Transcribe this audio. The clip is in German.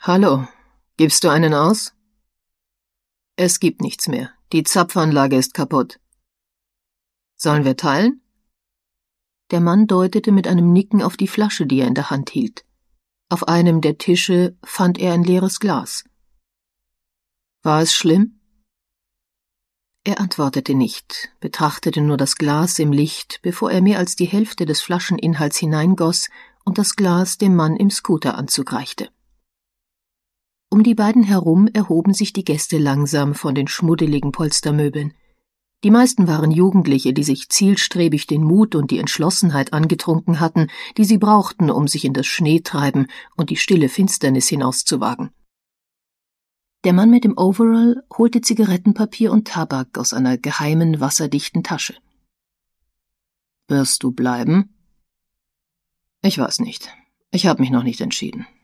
Hallo, gibst du einen aus? Es gibt nichts mehr. Die Zapfanlage ist kaputt. Sollen wir teilen? Der Mann deutete mit einem Nicken auf die Flasche, die er in der Hand hielt. Auf einem der Tische fand er ein leeres Glas. War es schlimm? Er antwortete nicht, betrachtete nur das Glas im Licht, bevor er mehr als die Hälfte des Flascheninhalts hineingoss und das Glas dem Mann im Scooteranzug reichte. Um die beiden herum erhoben sich die Gäste langsam von den schmuddeligen Polstermöbeln. Die meisten waren Jugendliche, die sich zielstrebig den Mut und die Entschlossenheit angetrunken hatten, die sie brauchten, um sich in das Schneetreiben und die stille Finsternis hinauszuwagen. Der Mann mit dem Overall holte Zigarettenpapier und Tabak aus einer geheimen, wasserdichten Tasche. »Wirst du bleiben?« »Ich weiß nicht. Ich habe mich noch nicht entschieden.«